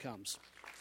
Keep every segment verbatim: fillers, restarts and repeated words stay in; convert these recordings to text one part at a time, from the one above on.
comes.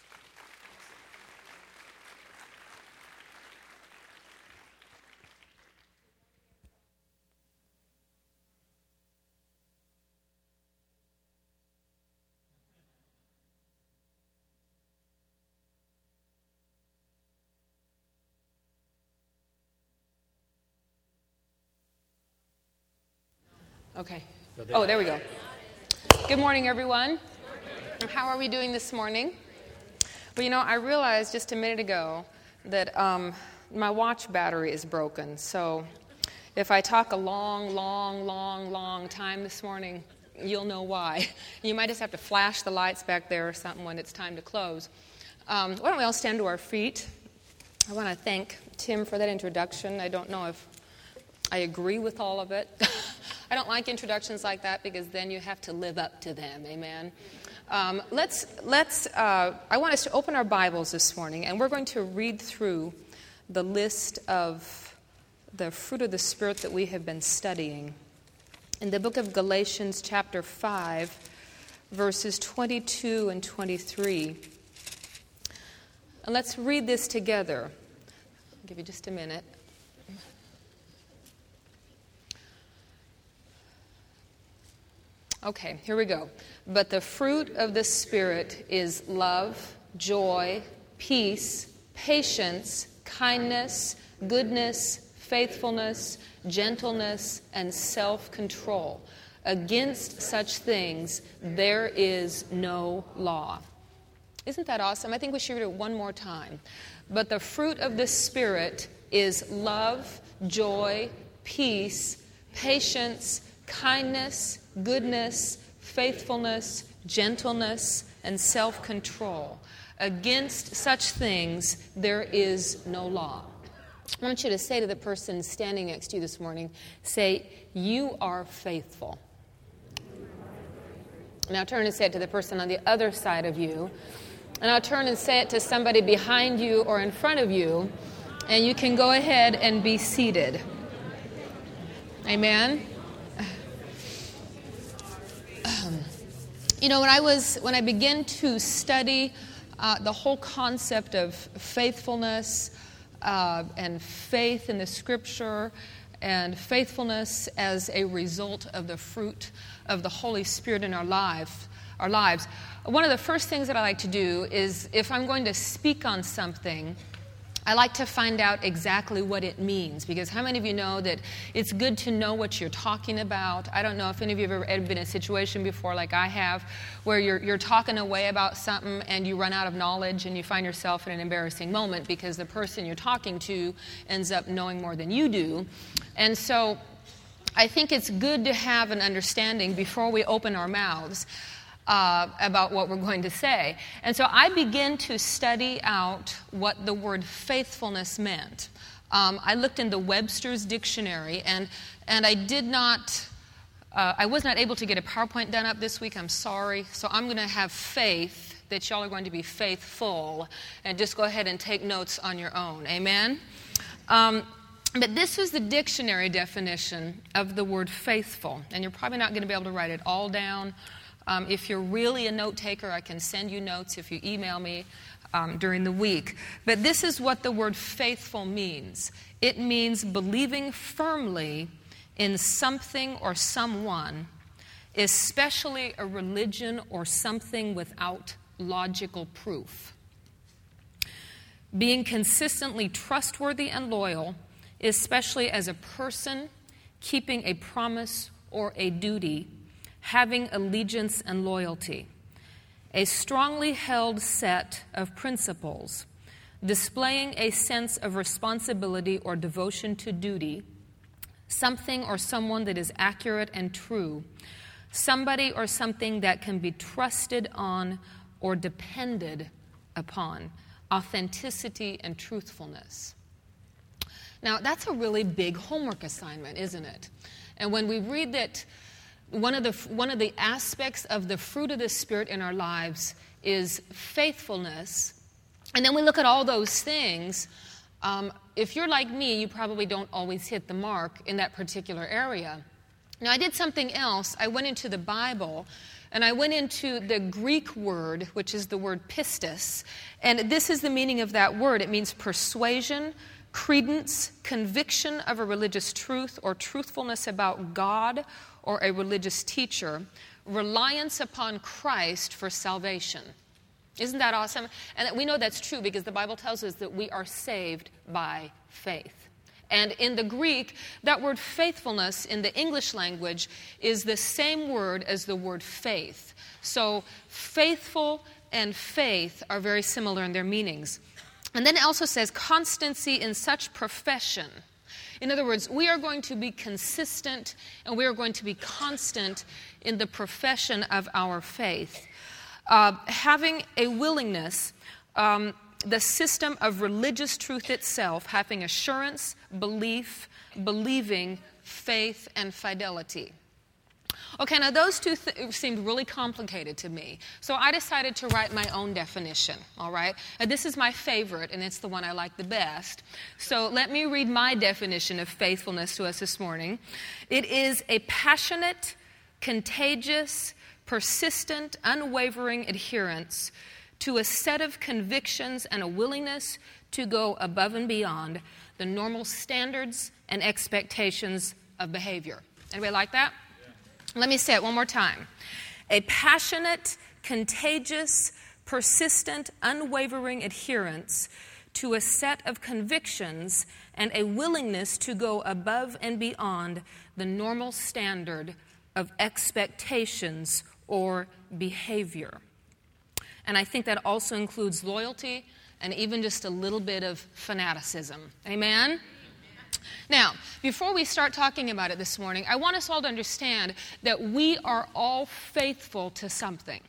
Okay. Oh, there we go. Good morning, everyone. How are we doing this morning? Well, you know, I realized just a minute ago that um, my watch battery is broken. So if I talk a long, long, long, long time this morning, you'll know why. You might just have to flash the lights back there or something when it's time to close. Um, why don't we all stand to our feet? I want to thank Tim for that introduction. I don't know if I agree with all of it. I don't like introductions like that because then you have to live up to them. Amen. Um, let's let's. Uh, I want us to open our Bibles this morning, and we're going to read through the list of the fruit of the Spirit that we have been studying in the book of Galatians, chapter five, verses twenty-two and twenty-three. And let's read this together. I'll give you just a minute. Okay, here we go. But the fruit of the Spirit is love, joy, peace, patience, kindness, goodness, faithfulness, gentleness, and self-control. Against such things there is no law. Isn't that awesome? I think we should read it one more time. But the fruit of the Spirit is love, joy, peace, patience, kindness, goodness, faithfulness, gentleness, and self-control. Against such things there is no law. I want you to say to the person standing next to you this morning, say, you are faithful. Now turn and say it to the person on the other side of you. And I'll turn and say it to somebody behind you or in front of you. And you can go ahead and be seated. Amen? You know, when I was when I began to study uh, the whole concept of faithfulness uh, and faith in the Scripture and faithfulness as a result of the fruit of the Holy Spirit in our life, our lives, one of the first things that I like to do is if I'm going to speak on something, I like to find out exactly what it means, because how many of you know that it's good to know what you're talking about? I don't know if any of you have ever been in a situation before like I have where you're you're talking away about something and you run out of knowledge and you find yourself in an embarrassing moment because the person you're talking to ends up knowing more than you do. And so I think it's good to have an understanding before we open our mouths Uh, about what we're going to say. And so I began to study out what the word faithfulness meant. Um, I looked in the Webster's dictionary, and and I did not, uh, I was not able to get a PowerPoint done up this week. I'm sorry. So I'm going to have faith that y'all are going to be faithful, and just go ahead and take notes on your own. Amen? Um, but this was the dictionary definition of the word faithful. And you're probably not going to be able to write it all down. Um, if you're really a note taker, I can send you notes if you email me um, during the week. But this is what the word faithful means. It means believing firmly in something or someone, especially a religion or something without logical proof. Being consistently trustworthy and loyal, especially as a person keeping a promise or a duty, having allegiance and loyalty, a strongly held set of principles, displaying a sense of responsibility or devotion to duty, something or someone that is accurate and true, somebody or something that can be trusted on or depended upon, authenticity and truthfulness. Now, that's a really big homework assignment, isn't it? And when we read that One of the one of the aspects of the fruit of the Spirit in our lives is faithfulness. And then we look at all those things. Um, if you're like me, you probably don't always hit the mark in that particular area. Now, I did something else. I went into the Bible And I went into the Greek word, which is the word pistis, and this is the meaning of that word. It means persuasion, credence, conviction of a religious truth or truthfulness about God or a religious teacher, reliance upon Christ for salvation. Isn't that awesome? And we know that's true because the Bible tells us that we are saved by faith. And in the Greek, that word faithfulness in the English language is the same word as the word faith. So faithful and faith are very similar in their meanings. And then it also says constancy in such profession. In other words, we are going to be consistent and we are going to be constant in the profession of our faith. Uh, having a willingness, um, the system of religious truth itself, having assurance, belief, believing, faith, and fidelity. Okay, now those two th- seemed really complicated to me. So I decided to write my own definition, all right? And this is my favorite, and it's the one I like the best. So let me read my definition of faithfulness to us this morning. It is a passionate, contagious, persistent, unwavering adherence to a set of convictions and a willingness to go above and beyond the normal standards and expectations of behavior. Anybody like that? Yeah. Let me say it one more time. A passionate, contagious, persistent, unwavering adherence to a set of convictions and a willingness to go above and beyond the normal standard of expectations or behavior. And I think that also includes loyalty and even just a little bit of fanaticism. Amen? Now, before we start talking about it this morning, I want us all to understand that we are all faithful to something.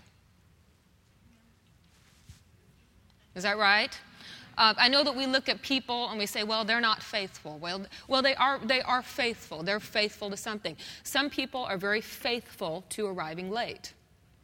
Is that right? Uh, I know that we look at people and we say, well, they're not faithful. Well, well, they are, they are faithful. They're faithful to something. Some people are very faithful to arriving late.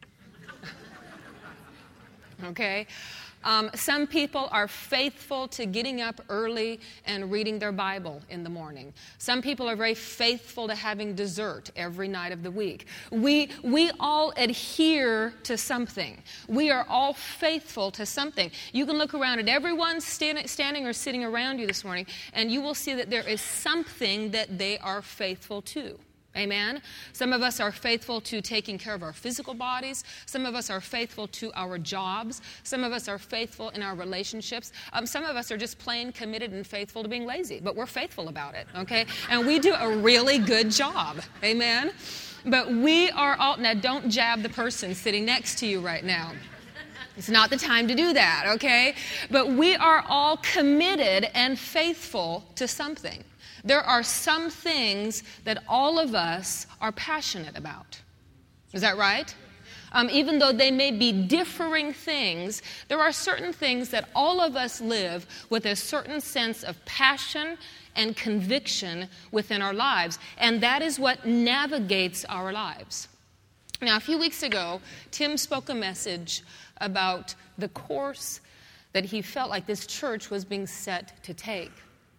Okay? Um, some people are faithful to getting up early and reading their Bible in the morning. Some people are very faithful to having dessert every night of the week. We, we all adhere to something. We are all faithful to something. You can look around at everyone stand, standing or sitting around you this morning, and you will see that there is something that they are faithful to. Amen? Some of us are faithful to taking care of our physical bodies. Some of us are faithful to our jobs. Some of us are faithful in our relationships. Um, some of us are just plain committed and faithful to being lazy, but we're faithful about it, okay? And we do a really good job. Amen? But we are all, now don't jab the person sitting next to you right now. It's not the time to do that, okay? But we are all committed and faithful to something. There are some things that all of us are passionate about. Is that right? Um, even though they may be differing things, there are certain things that all of us live with a certain sense of passion and conviction within our lives. And that is what navigates our lives. Now, a few weeks ago, Tim spoke a message about the course that he felt like this church was being set to take.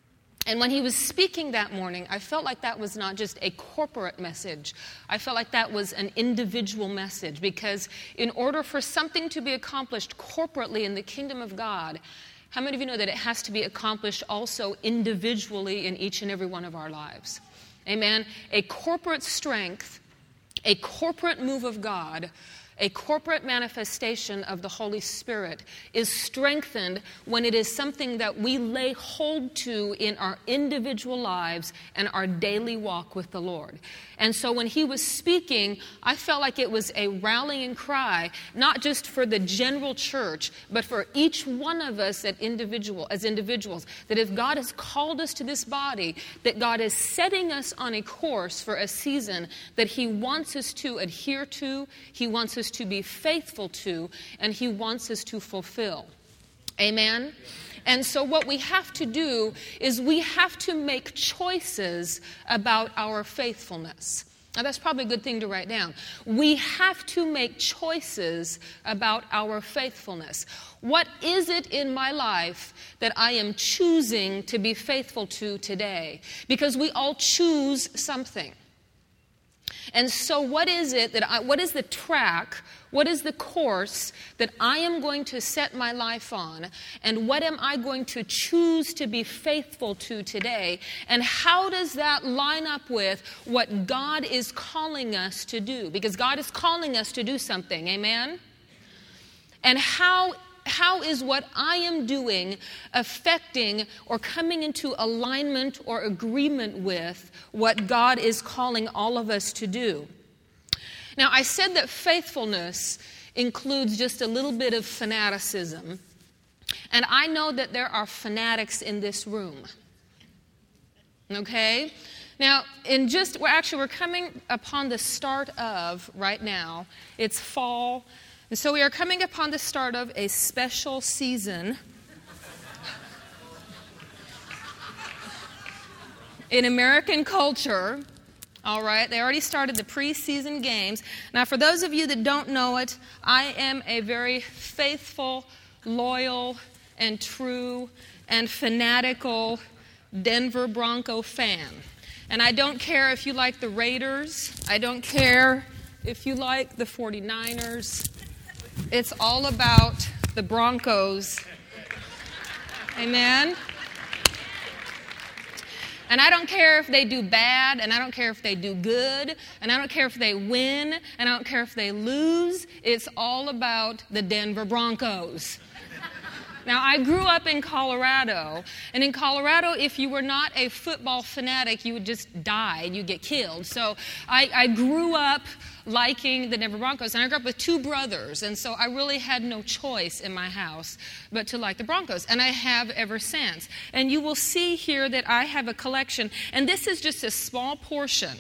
And when he was speaking that morning, I felt like that was not just a corporate message. I felt like that was an individual message, because in order for something to be accomplished corporately in the kingdom of God, how many of you know that it has to be accomplished also individually in each and every one of our lives? Amen? A corporate strength, a corporate move of God, a corporate manifestation of the Holy Spirit is strengthened when it is something that we lay hold to in our individual lives and our daily walk with the Lord. And so when he was speaking, I felt like it was a rallying cry, not just for the general church, but for each one of us as individual, as individuals, that if God has called us to this body, that God is setting us on a course for a season that he wants us to adhere to, he wants us to be faithful to, and he wants us to fulfill. Amen? And so what we have to do is we have to make choices about our faithfulness. Now, that's probably a good thing to write down. We have to make choices about our faithfulness. What is it in my life that I am choosing to be faithful to today? Because we all choose something. And so what is it that I, what is the track, what is the course that I am going to set my life on, and what am I going to choose to be faithful to today, and how does that line up with what God is calling us to do? Because God is calling us to do something, amen? And how How is what I am doing affecting or coming into alignment or agreement with what God is calling all of us to do? Now, I said that faithfulness includes just a little bit of fanaticism. And I know that there are fanatics in this room. Okay? Now, in just, we're actually, we're coming upon the start of, right now, it's fall. And so we are coming upon the start of a special season in American culture. All right, they already started the preseason games. Now, for those of you that don't know it, I am a very faithful, loyal, and true and fanatical Denver Bronco fan. And I don't care if you like the Raiders. I don't care if you like the forty-niners. It's all about the Broncos. Amen? And I don't care if they do bad, and I don't care if they do good, and I don't care if they win, and I don't care if they lose. It's all about the Denver Broncos. Now, I grew up in Colorado, and in Colorado, if you were not a football fanatic, you would just die and you'd get killed. So I, I grew up liking the Denver Broncos, and I grew up with two brothers, and so I really had no choice in my house but to like the Broncos, and I have ever since. And you will see here that I have a collection, and this is just a small portion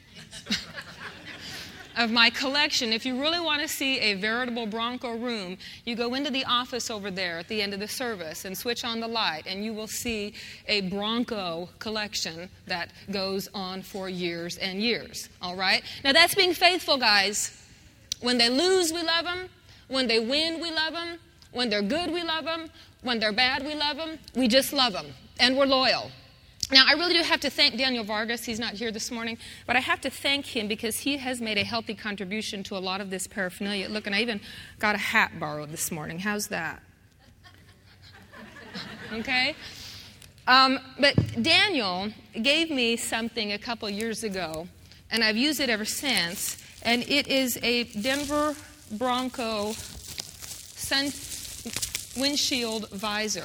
of my collection. If you really want to see a veritable Bronco room, you go into the office over there at the end of the service and switch on the light, and you will see a Bronco collection that goes on for years and years. All right? Now, that's being faithful, guys. When they lose, we love them. When they win, we love them. When they're good, we love them. When they're bad, we love them. We just love them, and we're loyal. Now, I really do have to thank Daniel Vargas. He's not here this morning, but I have to thank him because he has made a healthy contribution to a lot of this paraphernalia. Look, and I even got a hat borrowed this morning. How's that? Okay? Um, but Daniel gave me something a couple years ago, and I've used it ever since, and it is a Denver Bronco sun windshield visor.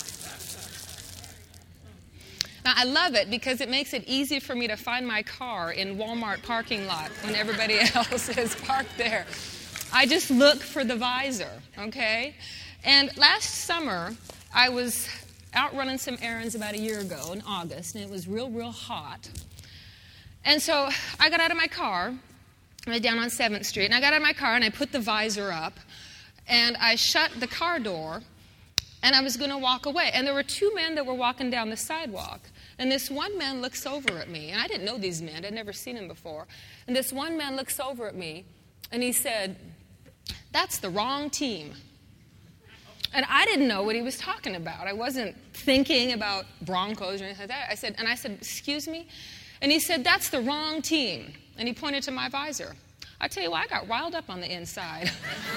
Now, I love it because it makes it easy for me to find my car in Walmart parking lot when everybody else is parked there. I just look for the visor, okay? And last summer, I was out running some errands about a year ago in August, and it was real, real hot. And so I got out of my car, I was down on seventh Street, and I got out of my car and I put the visor up, and I shut the car door, and I was going to walk away. And there were two men that were walking down the sidewalk. And this one man looks over at me. And I didn't know these men. I'd never seen them before. And this one man looks over at me, and he said, "That's the wrong team." And I didn't know what he was talking about. I wasn't thinking about Broncos or anything like that. I said, and I said, "Excuse me?" And he said, "That's the wrong team." And he pointed to my visor. I tell you what, I got riled up on the inside.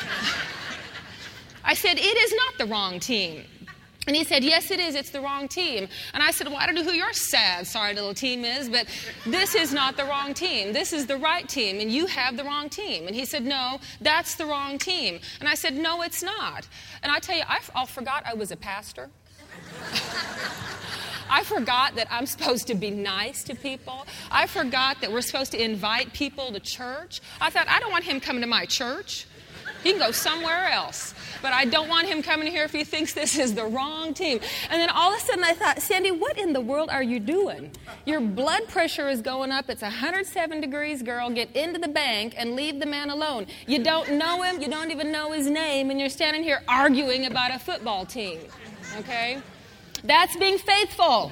I said, "It is not the wrong team." And he said, "Yes, it is. It's the wrong team." And I said, "Well, I don't know who your sad, sorry little team is, but this is not the wrong team. This is the right team, and you have the wrong team." And he said, "No, that's the wrong team." And I said, "No, it's not." And I tell you, I, I forgot I was a pastor. I forgot that I'm supposed to be nice to people. I forgot that we're supposed to invite people to church. I thought, I don't want him coming to my church. He can go somewhere else. But I don't want him coming here if he thinks this is the wrong team. And then all of a sudden I thought, Sandy, what in the world are you doing? Your blood pressure is going up. It's one hundred seven degrees, girl. Get into the bank and leave the man alone. You don't know him. You don't even know his name. And you're standing here arguing about a football team. Okay? That's being faithful.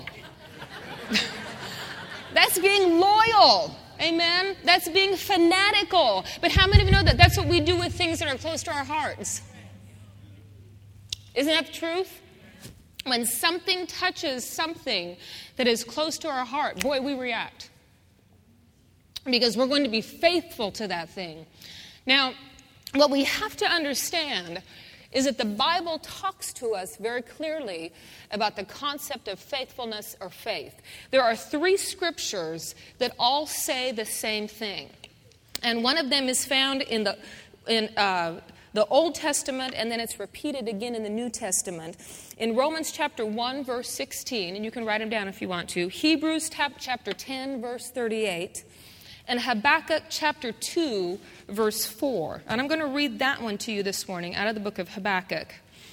That's being loyal. Amen? That's being fanatical. But how many of you know that that's what we do with things that are close to our hearts? Isn't that the truth? When something touches something that is close to our heart, boy, we react. because we're going to be faithful to that thing. Now, what we have to understand is that the Bible talks to us very clearly about the concept of faithfulness or faith. There are three scriptures that all say the same thing. And one of them is found in the in uh, the Old Testament, and then it's repeated again in the New Testament. In Romans chapter one, verse sixteen, and you can write them down if you want to. Hebrews chapter ten, verse thirty-eight. And Habakkuk chapter two, verse four. And I'm going to read that one to you this morning out of the book of Habakkuk.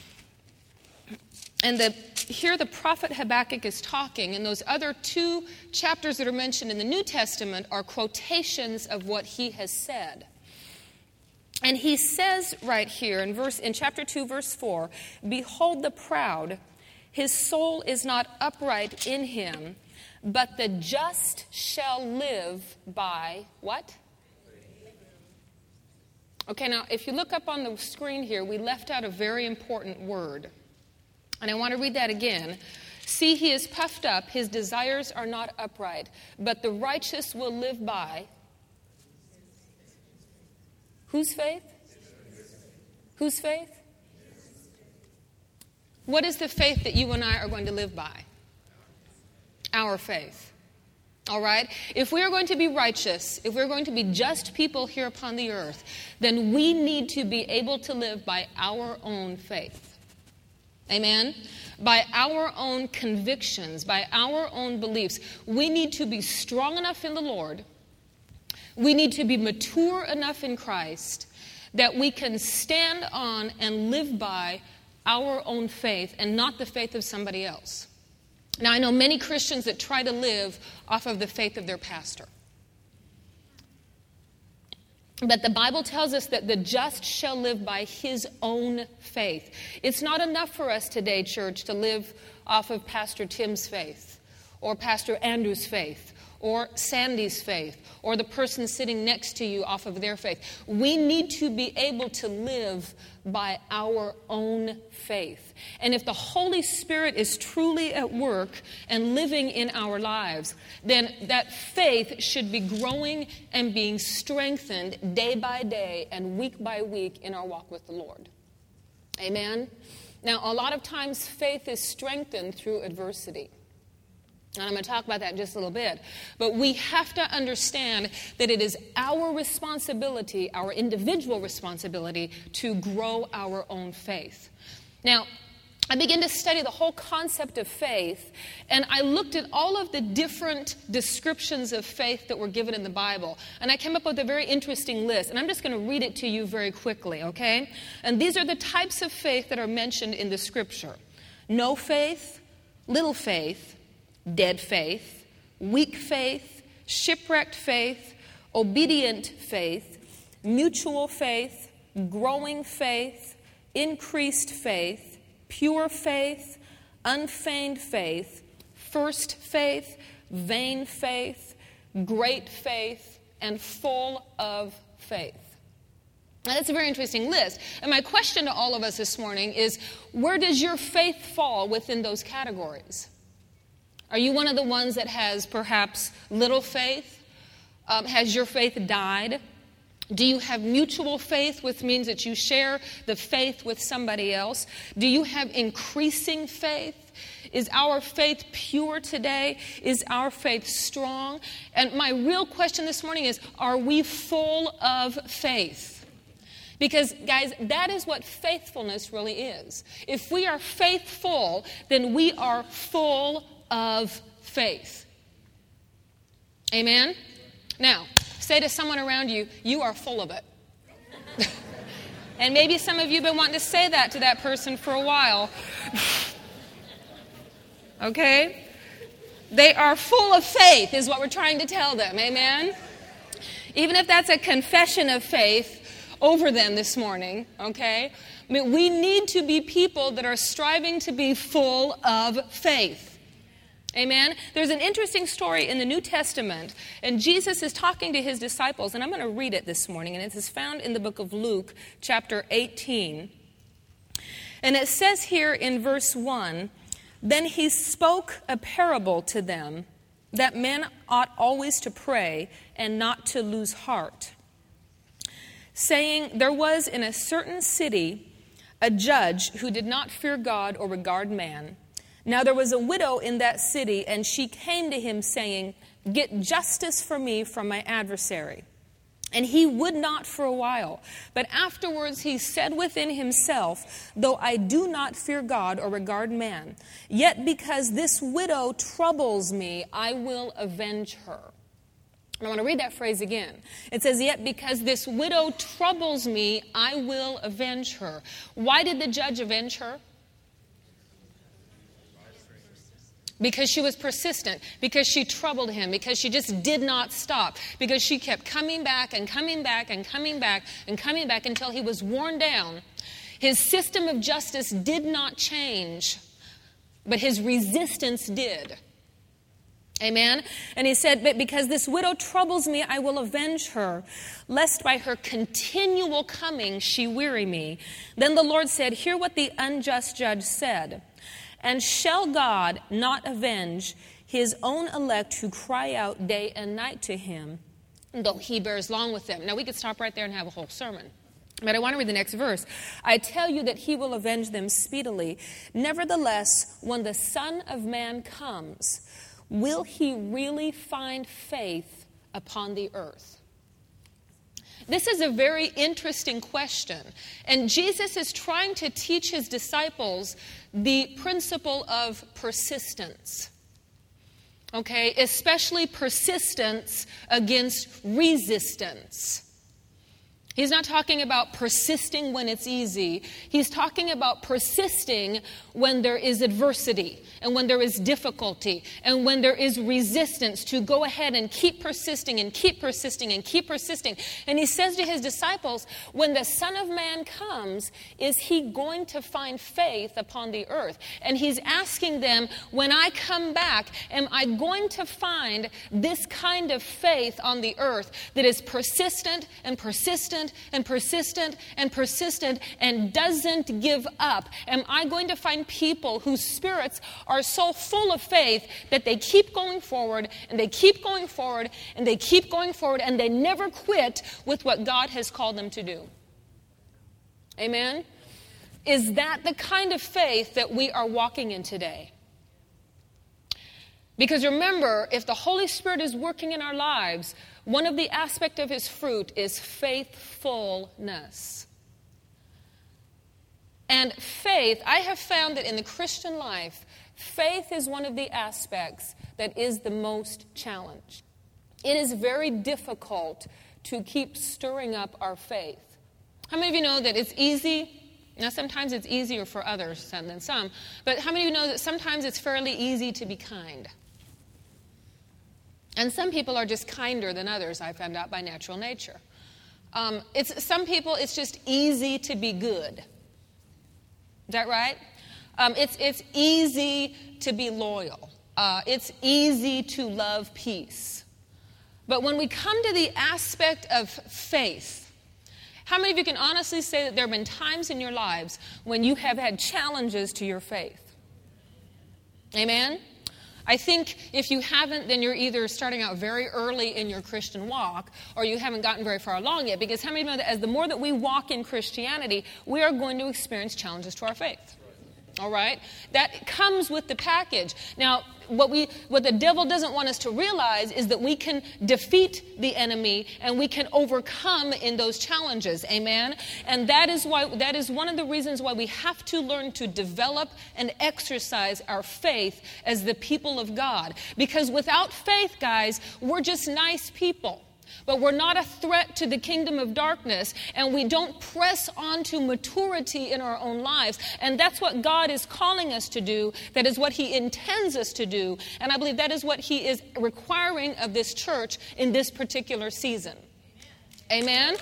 And the, here the prophet Habakkuk is talking, and those other two chapters that are mentioned in the New Testament are quotations of what he has said. And he says right here in verse in chapter two, verse four, "Behold the proud, his soul is not upright in him, but the just shall live by," what? Okay, now if you look up on the screen here, we left out a very important word. And I want to read that again. "See, he is puffed up, his desires are not upright, but the righteous will live by," whose faith? Whose faith? What is the faith that you and I are going to live by? Our faith. All right? If we are going to be righteous, if we're going to be just people here upon the earth, then we need to be able to live by our own faith. Amen? By our own convictions, by our own beliefs. We need to be strong enough in the Lord. We need to be mature enough in Christ that we can stand on and live by our own faith and not the faith of somebody else. Now, I know many Christians that try to live off of the faith of their pastor. But the Bible tells us that the just shall live by his own faith. It's not enough for us today, church, to live off of Pastor Tim's faith or Pastor Andrew's faith or Sandy's faith or the person sitting next to you off of their faith. We need to be able to live by our own faith. And if the Holy Spirit is truly at work and living in our lives, then that faith should be growing and being strengthened day by day and week by week in our walk with the Lord. Amen? Now, a lot of times faith is strengthened through adversity. And I'm going to talk about that in just a little bit. But we have to understand that it is our responsibility, our individual responsibility, to grow our own faith. Now, I began to study the whole concept of faith, and I looked at all of the different descriptions of faith that were given in the Bible. And I came up with a very interesting list, and I'm just going to read it to you very quickly, okay? And these are the types of faith that are mentioned in the Scripture. No faith, little faith, dead faith, weak faith, shipwrecked faith, obedient faith, mutual faith, growing faith, increased faith, pure faith, unfeigned faith, first faith, vain faith, great faith, and full of faith. Now, that's a very interesting list. And my question to all of us this morning is, where does your faith fall within those categories? Are you one of the ones that has perhaps little faith? Um, has your faith died? Do you have mutual faith, which means that you share the faith with somebody else? Do you have increasing faith? Is our faith pure today? Is our faith strong? And my real question this morning is, are we full of faith? Because, guys, that is what faithfulness really is. If we are faithful, then we are full of faith. Amen? Now, say to someone around you, you are full of it. And maybe some of you have been wanting to say that to that person for a while. Okay? They are full of faith is what we're trying to tell them. Amen? Even if that's a confession of faith over them this morning, okay? I mean, we need to be people that are striving to be full of faith. Amen? There's an interesting story in the New Testament, and Jesus is talking to his disciples, and I'm going to read it this morning, and it is found in the book of Luke, chapter eighteen. And it says here in verse one, "Then he spoke a parable to them, that men ought always to pray and not to lose heart, saying, there was in a certain city a judge who did not fear God or regard man. Now there was a widow in that city, and she came to him saying, get justice for me from my adversary. And he would not for a while. But afterwards he said within himself, though I do not fear God or regard man, yet because this widow troubles me, I will avenge her. And I want to read that phrase again. It says, yet because this widow troubles me, I will avenge her. Why did the judge avenge her? Because she was persistent, because she troubled him, because she just did not stop, because she kept coming back and coming back and coming back and coming back until he was worn down. His system of justice did not change, but his resistance did. Amen? And he said, but because this widow troubles me, I will avenge her, lest by her continual coming she weary me. Then the Lord said, hear what the unjust judge said. And shall God not avenge his own elect who cry out day and night to him, though he bears long with them? Now we could stop right there and have a whole sermon. But I want to read the next verse. I tell you that he will avenge them speedily. Nevertheless, when the Son of Man comes, will he really find faith upon the earth? This is a very interesting question. And Jesus is trying to teach his disciples the principle of persistence. Okay, especially persistence against resistance. He's not talking about persisting when it's easy. He's talking about persisting when there is adversity and when there is difficulty and when there is resistance, to go ahead and keep persisting and keep persisting and keep persisting. And he says to his disciples, when the Son of Man comes, is he going to find faith upon the earth? And he's asking them, when I come back, am I going to find this kind of faith on the earth that is persistent and persistent and persistent and persistent and doesn't give up? Am I going to find people whose spirits are so full of faith that they keep going forward and they keep going forward and they keep going forward and they never quit with what God has called them to do? Amen? Is that the kind of faith that we are walking in today? Because remember, if the Holy Spirit is working in our lives, one of the aspects of his fruit is faithfulness. And faith, I have found that in the Christian life, faith is one of the aspects that is the most challenged. It is very difficult to keep stirring up our faith. How many of you know that it's easy? Now, sometimes it's easier for others than some. But how many of you know that sometimes it's fairly easy to be kind? And some people are just kinder than others, I found out, by natural nature. Um, it's some people, it's just easy to be good. Is that right? Um, it's, it's easy to be loyal. Uh, it's easy to love peace. But when we come to the aspect of faith, how many of you can honestly say that there have been times in your lives when you have had challenges to your faith? Amen? I think if you haven't, then you're either starting out very early in your Christian walk, or you haven't gotten very far along yet. Because how many know that as the more that we walk in Christianity, we are going to experience challenges to our faith? All right? That comes with the package. Now, what we, what the devil doesn't want us to realize is that we can defeat the enemy and we can overcome in those challenges. Amen? And that is why, that is one of the reasons why we have to learn to develop and exercise our faith as the people of God. Because without faith, guys, we're just nice people. But we're not a threat to the kingdom of darkness, and we don't press on to maturity in our own lives. And that's what God is calling us to do. That is what he intends us to do. And I believe that is what he is requiring of this church in this particular season. Amen?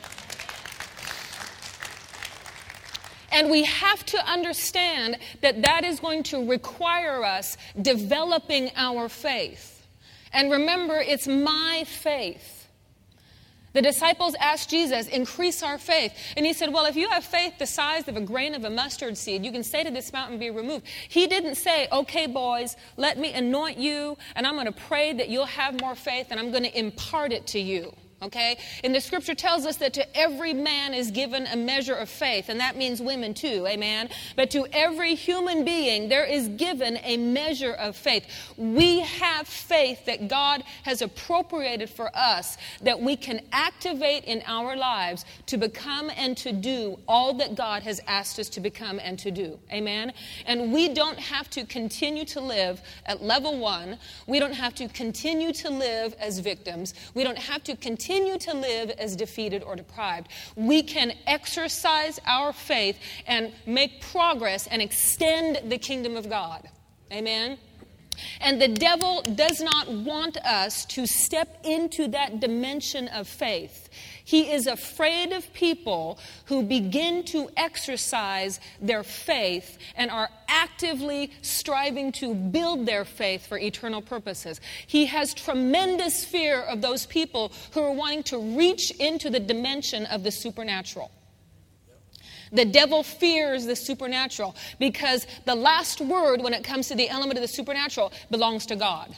And we have to understand that that is going to require us developing our faith. And remember, it's my faith. The disciples asked Jesus, increase our faith. And he said, well, if you have faith the size of a grain of a mustard seed, you can say to this mountain, be removed. He didn't say, okay, boys, let me anoint you, and I'm going to pray that you'll have more faith, and I'm going to impart it to you. Okay? And the scripture tells us that to every man is given a measure of faith, and that means women too, amen? But to every human being, there is given a measure of faith. We have faith that God has appropriated for us that we can activate in our lives to become and to do all that God has asked us to become and to do, amen? And we don't have to continue to live at level one. We don't have to continue to live as victims. We don't have to continue Continue to live as defeated or deprived. We can exercise our faith and make progress and extend the kingdom of God. Amen? And the devil does not want us to step into that dimension of faith. He is afraid of people who begin to exercise their faith and are actively striving to build their faith for eternal purposes. He has tremendous fear of those people who are wanting to reach into the dimension of the supernatural. The devil fears the supernatural because the last word when it comes to the element of the supernatural belongs to God.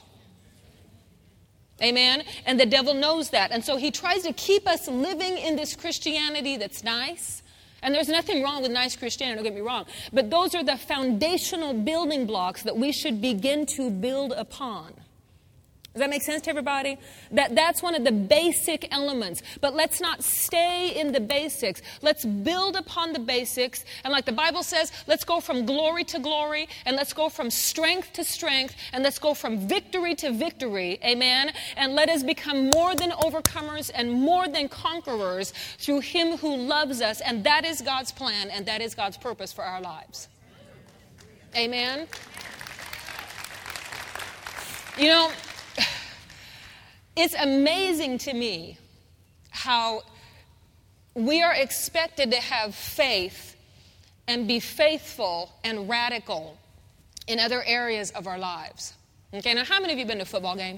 Amen? And the devil knows that. And so he tries to keep us living in this Christianity that's nice. And there's nothing wrong with nice Christianity, don't get me wrong. But those are the foundational building blocks that we should begin to build upon. Does that make sense to everybody? That, that's one of the basic elements. But let's not stay in the basics. Let's build upon the basics. And like the Bible says, let's go from glory to glory. And let's go from strength to strength. And let's go from victory to victory. Amen? And let us become more than overcomers and more than conquerors through Him who loves us. And that is God's plan. And that is God's purpose for our lives. Amen? You know, it's amazing to me how we are expected to have faith and be faithful and radical in other areas of our lives. Okay, now how many of you have been to a football game?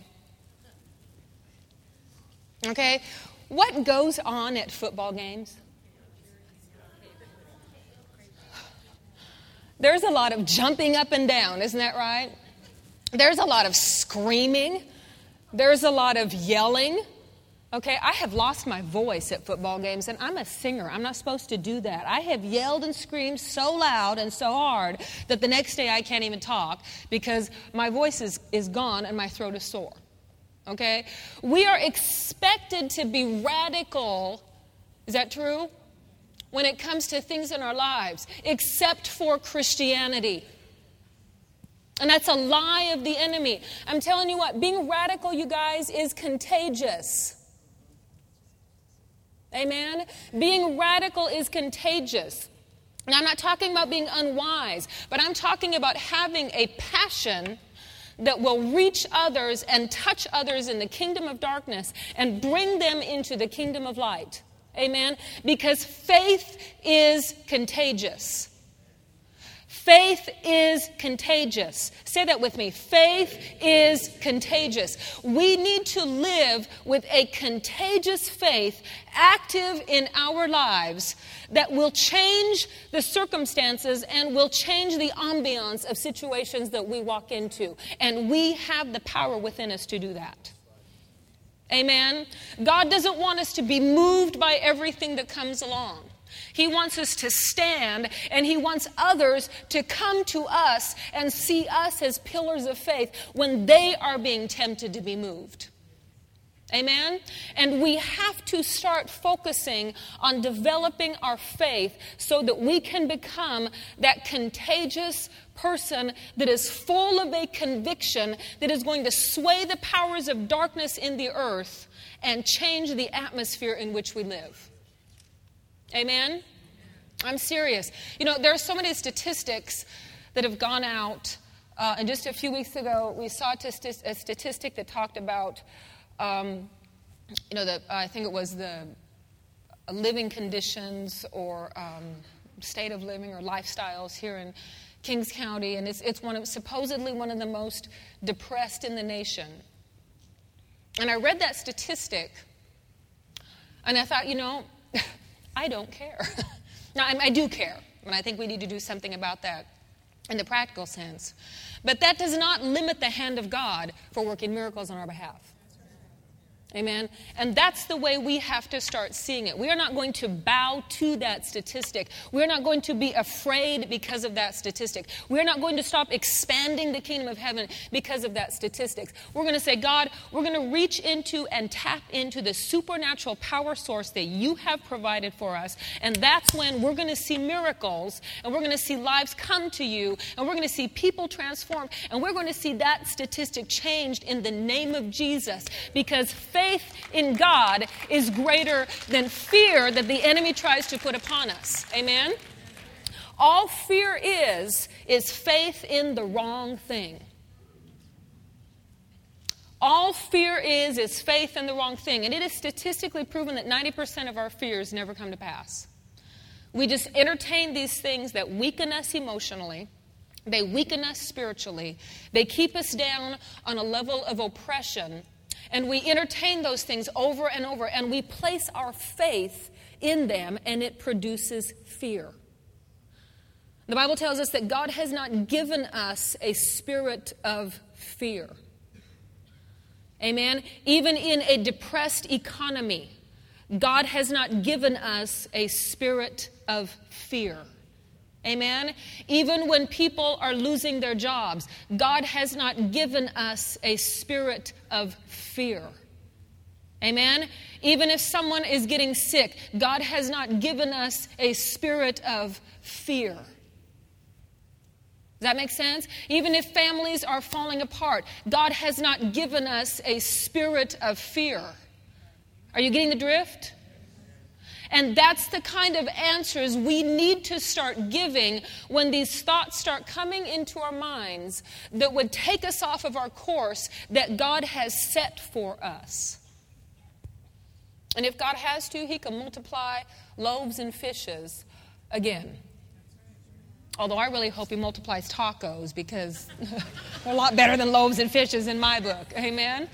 Okay, what goes on at football games? There's a lot of jumping up and down, isn't that right? There's a lot of screaming. There's a lot of yelling. Okay, I have lost my voice at football games, and I'm a singer. I'm not supposed to do that. I have yelled and screamed so loud and so hard that the next day I can't even talk because my voice is, is gone and my throat is sore. Okay? We are expected to be radical. Is that true? When it comes to things in our lives, except for Christianity. And that's a lie of the enemy. I'm telling you what, being radical, you guys, is contagious. Amen? Being radical is contagious. And I'm not talking about being unwise, but I'm talking about having a passion that will reach others and touch others in the kingdom of darkness and bring them into the kingdom of light. Amen? Because faith is contagious. Faith is contagious. Say that with me. Faith is contagious. We need to live with a contagious faith active in our lives that will change the circumstances and will change the ambiance of situations that we walk into. And we have the power within us to do that. Amen? God doesn't want us to be moved by everything that comes along. He wants us to stand, and He wants others to come to us and see us as pillars of faith when they are being tempted to be moved. Amen? And we have to start focusing on developing our faith so that we can become that contagious person that is full of a conviction that is going to sway the powers of darkness in the earth and change the atmosphere in which we live. Amen? I'm serious. You know, there are so many statistics that have gone out. Uh, and just a few weeks ago, we saw a statistic that talked about, um, you know, the, I think it was the living conditions or um, state of living or lifestyles here in Kings County. And it's, it's one of, supposedly one of the most depressed in the nation. And I read that statistic. And I thought, you know, I don't care. Now, I, I do care, and I think we need to do something about that in the practical sense. But that does not limit the hand of God for working miracles on our behalf. Amen? And that's the way we have to start seeing it. We are not going to bow to that statistic. We're not going to be afraid because of that statistic. We're not going to stop expanding the kingdom of heaven because of that statistic. We're going to say, God, we're going to reach into and tap into the supernatural power source that you have provided for us. And that's when we're going to see miracles, and we're going to see lives come to you, and we're going to see people transformed, and we're going to see that statistic changed in the name of Jesus, because faith Faith in God is greater than fear that the enemy tries to put upon us. Amen? All fear is, is faith in the wrong thing. All fear is, is faith in the wrong thing. And it is statistically proven that ninety percent of our fears never come to pass. We just entertain these things that weaken us emotionally. They weaken us spiritually. They keep us down on a level of oppression. And we entertain those things over and over, and we place our faith in them, and it produces fear. The Bible tells us that God has not given us a spirit of fear. Amen? Even in a depressed economy, God has not given us a spirit of fear. Amen? Even when people are losing their jobs, God has not given us a spirit of fear. Amen? Even if someone is getting sick, God has not given us a spirit of fear. Does that make sense? Even if families are falling apart, God has not given us a spirit of fear. Are you getting the drift? And that's the kind of answers we need to start giving when these thoughts start coming into our minds that would take us off of our course that God has set for us. And if God has to, He can multiply loaves and fishes again. Although I really hope He multiplies tacos, because they're a lot better than loaves and fishes in my book. Amen?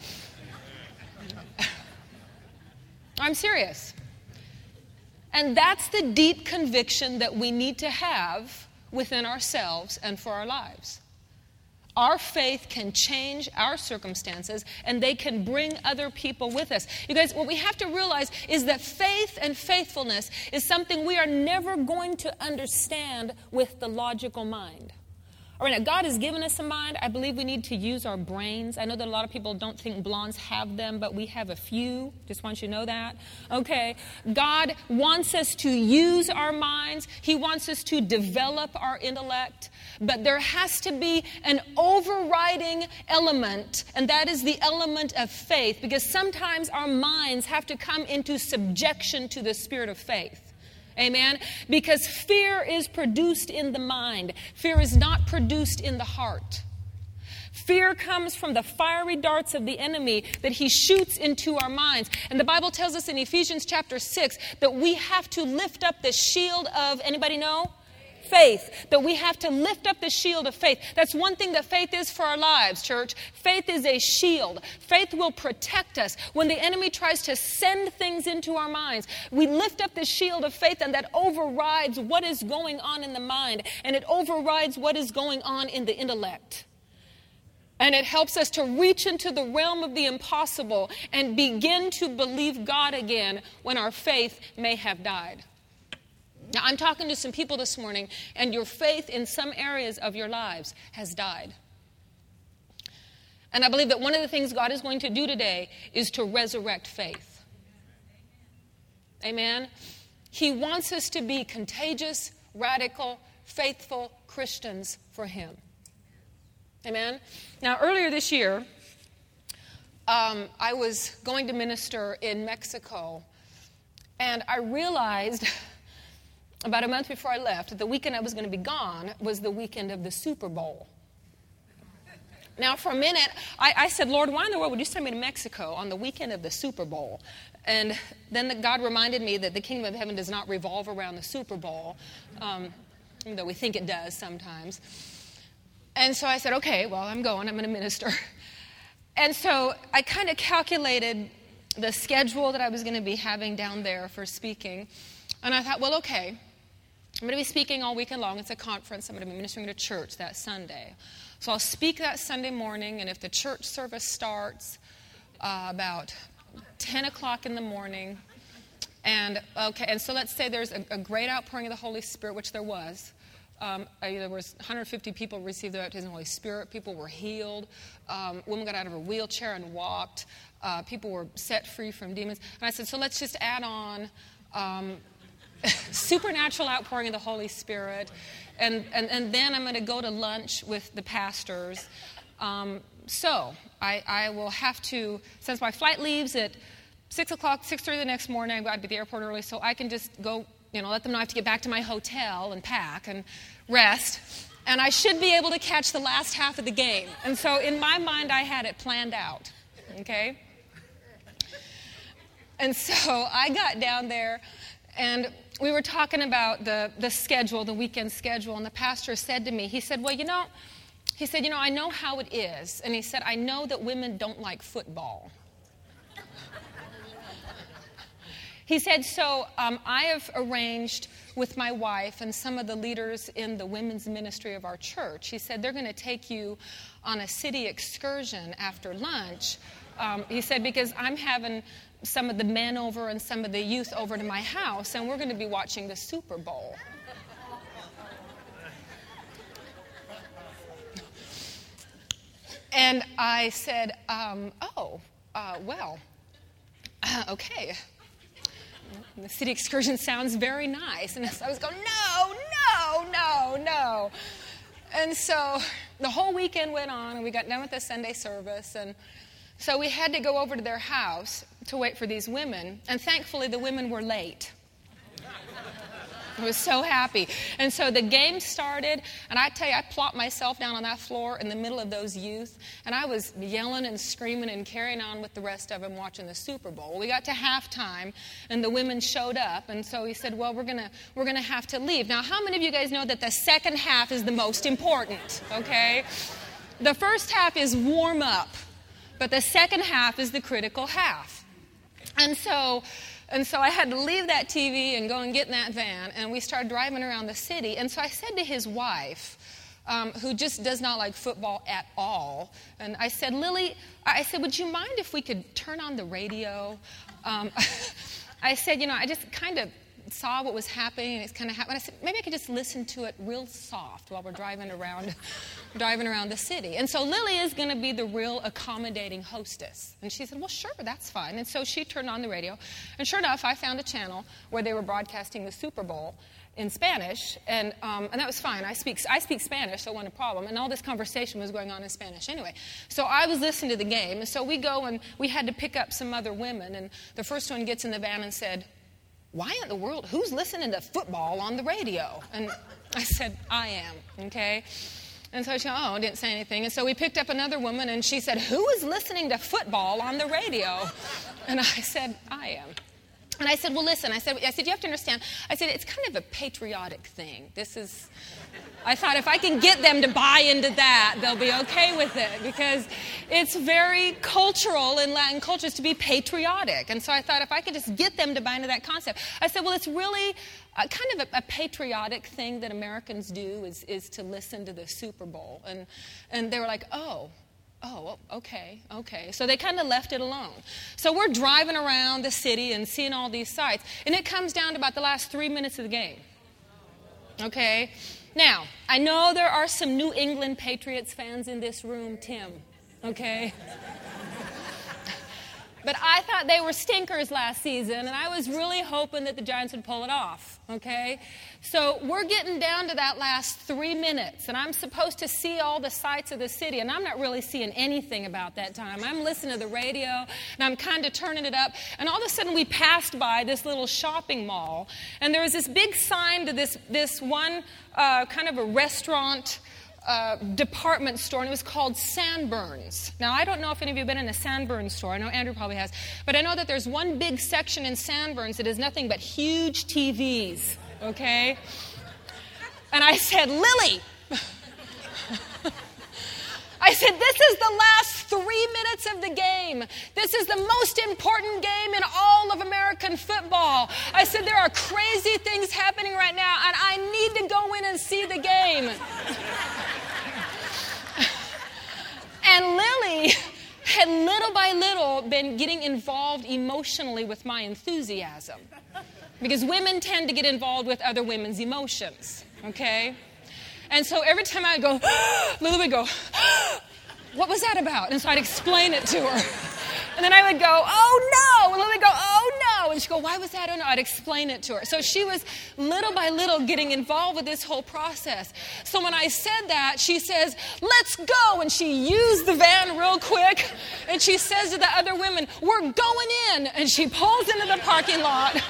I'm serious. And that's the deep conviction that we need to have within ourselves and for our lives. Our faith can change our circumstances, and they can bring other people with us. You guys, what we have to realize is that faith and faithfulness is something we are never going to understand with the logical mind. All right, now, God has given us a mind. I believe we need to use our brains. I know that a lot of people don't think blondes have them, but we have a few. Just want you to know that. Okay. God wants us to use our minds. He wants us to develop our intellect. But there has to be an overriding element, and that is the element of faith, because sometimes our minds have to come into subjection to the spirit of faith. Amen? Because fear is produced in the mind. Fear is not produced in the heart. Fear comes from the fiery darts of the enemy that he shoots into our minds. And the Bible tells us in Ephesians chapter six that we have to lift up the shield of, anybody know? Faith. That we have to lift up the shield of faith. That's one thing that faith is for our lives, church. Faith is a shield. Faith will protect us. When the enemy tries to send things into our minds, we lift up the shield of faith, and that overrides what is going on in the mind, and it overrides what is going on in the intellect. And it helps us to reach into the realm of the impossible and begin to believe God again when our faith may have died. Now, I'm talking to some people this morning, and your faith in some areas of your lives has died. And I believe that one of the things God is going to do today is to resurrect faith. Amen? He wants us to be contagious, radical, faithful Christians for Him. Amen? Now, earlier this year, um, I was going to minister in Mexico, and I realized about a month before I left, the weekend I was going to be gone was the weekend of the Super Bowl. Now, for a minute, I, I said, Lord, why in the world would you send me to Mexico on the weekend of the Super Bowl? And then the, God reminded me that the kingdom of heaven does not revolve around the Super Bowl, um, even though we think it does sometimes. And so I said, okay, well, I'm going. I'm going to minister. And so I kind of calculated the schedule that I was going to be having down there for speaking. And I thought, well, okay, I'm going to be speaking all weekend long. It's a conference. I'm going to be ministering at a church that Sunday. So I'll speak that Sunday morning, and if the church service starts uh, about ten o'clock in the morning, and okay, and so let's say there's a, a great outpouring of the Holy Spirit, which there was. Um, I, there was one hundred fifty people received the baptism of the Holy Spirit. People were healed. Um, women got out of a wheelchair and walked. Uh, people were set free from demons. And I said, so let's just add on um, supernatural outpouring of the Holy Spirit. And, and, and then I'm going to go to lunch with the pastors. Um, so I, I will have to, since my flight leaves at six o'clock, six thirty the next morning, I've got to be at the airport early, so I can just go, you know, let them know I have to get back to my hotel and pack and rest. And I should be able to catch the last half of the game. And so in my mind, I had it planned out, okay? And so I got down there, and we were talking about the, the schedule, the weekend schedule, and the pastor said to me, he said, well, you know, he said, you know, I know how it is. And he said, I know that women don't like football. He said, so um, I have arranged with my wife and some of the leaders in the women's ministry of our church. He said, they're going to take you on a city excursion after lunch. Um, he said, because I'm having some of the men over and some of the youth over to my house, and we're going to be watching the Super Bowl. And I said, um, oh, uh, well, uh, okay. The city excursion sounds very nice. And so I was going, no, no, no, no. And so the whole weekend went on, and we got done with the Sunday service. And so we had to go over to their house to wait for these women. And thankfully, the women were late. I was so happy. And so the game started, and I tell you, I plopped myself down on that floor in the middle of those youth, and I was yelling and screaming and carrying on with the rest of them watching the Super Bowl. We got to halftime, and the women showed up, and so he said, well, we're gonna we're gonna have to leave. Now, how many of you guys know that the second half is the most important, okay? The first half is warm up, but the second half is the critical half. And so... And so I had to leave that T V and go and get in that van, and we started driving around the city. And so I said to his wife, um, who just does not like football at all, and I said, Lily, I said, would you mind if we could turn on the radio? Um, I said, you know, I just kind of saw what was happening, and it's kind of happening. I said, maybe I could just listen to it real soft while we're driving around driving around the city. And so Lily is going to be the real accommodating hostess. And she said, well, sure, that's fine. And so she turned on the radio. And sure enough, I found a channel where they were broadcasting the Super Bowl in Spanish. And um, and that was fine. I speak I speak Spanish, so it wasn't a problem. And all this conversation was going on in Spanish anyway. So I was listening to the game. And so we go, and we had to pick up some other women. And the first one gets in the van and said, why in the world, who's listening to football on the radio? And I said, I am, okay? And so she said, oh, didn't say anything. And so we picked up another woman, and she said, who is listening to football on the radio? And I said, I am. And I said, well, listen, I said, I said, you have to understand, I said, it's kind of a patriotic thing. This is, I thought if I can get them to buy into that, they'll be okay with it, because it's very cultural in Latin cultures to be patriotic. And so I thought if I could just get them to buy into that concept. I said, well, it's really uh, kind of a, a patriotic thing that Americans do is, is to listen to the Super Bowl. And, and they were like, oh. Oh, okay, okay. So they kind of left it alone. So we're driving around the city and seeing all these sights. And it comes down to about the last three minutes of the game. Okay? Now, I know there are some New England Patriots fans in this room, Tim. Okay? But I thought they were stinkers last season, and I was really hoping that the Giants would pull it off, okay? So we're getting down to that last three minutes, and I'm supposed to see all the sights of the city, and I'm not really seeing anything about that time. I'm listening to the radio, and I'm kind of turning it up, and all of a sudden we passed by this little shopping mall, and there was this big sign to this, this one uh, kind of a restaurant Uh, department store, and it was called Sanborns. Now, I don't know if any of you have been in a Sanborns store. I know Andrew probably has. But I know that there's one big section in Sanborns that is nothing but huge T Vs, okay? And I said, Lily, I said, this is the last three minutes of the game. This is the most important game in all of American football. I said, there are crazy things happening right now, and I need to go in and see the game. And Lily had little by little been getting involved emotionally with my enthusiasm. Because women tend to get involved with other women's emotions, okay? And so every time I would go, Lily would go, what was that about? And so I'd explain it to her. And then I would go, oh no! And Lily would go, oh no! And she'd go, why was that? Oh no! I'd explain it to her. So she was little by little getting involved with this whole process. So when I said that, she says, let's go! And she used the van real quick. And she says to the other women, we're going in! And she pulls into the parking lot.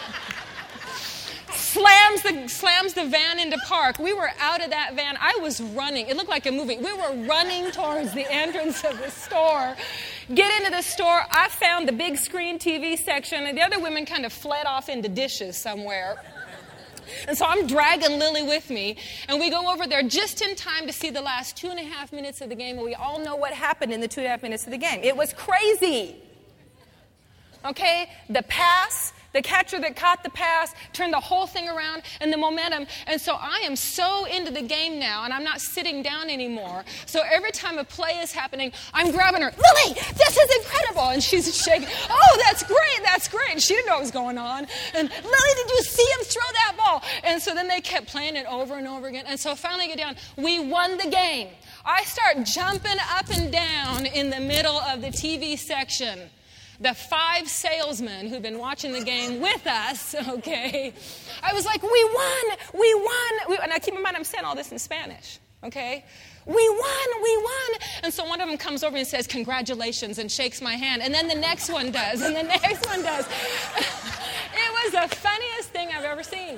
Slams the, slams the van into park. We were out of that van. I was running. It looked like a movie. We were running towards the entrance of the store. Get into the store. I found the big screen T V section, and the other women kind of fled off into dishes somewhere. And so I'm dragging Lily with me, and we go over there just in time to see the last two and a half minutes of the game, and we all know what happened in the two and a half minutes of the game. It was crazy. Okay? The pass, the catcher that caught the pass, turned the whole thing around, and the momentum. And so I am so into the game now, and I'm not sitting down anymore. So every time a play is happening, I'm grabbing her. Lily, this is incredible. And she's shaking. Oh, that's great, that's great. And she didn't know what was going on. And Lily, did you see him throw that ball? And so then they kept playing it over and over again. And so finally I get down. We won the game. I start jumping up and down in the middle of the T V section. The five salesmen who've been watching the game with us, okay, I was like, we won, we won. We, and I keep in mind, I'm saying all this in Spanish, okay? We won, we won. And so one of them comes over and says, congratulations, and shakes my hand. And then the next one does, and the next one does. It was the funniest thing I've ever seen.